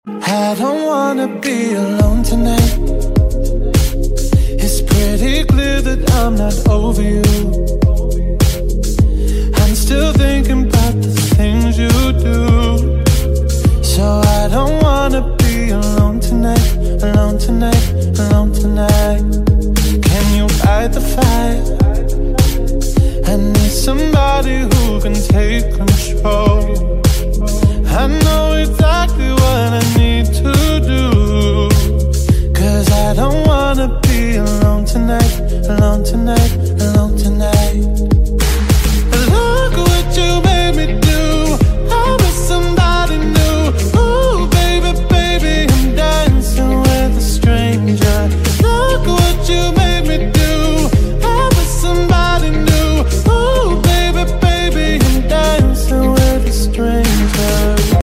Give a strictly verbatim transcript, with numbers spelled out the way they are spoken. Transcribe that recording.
I don't wanna be alone tonight. It's pretty clear that I'm not over you. I'm still thinking about the things you do. So I don't wanna be alone tonight. Alone tonight, alone tonight. Can you fight the fire? I need somebody who can take control.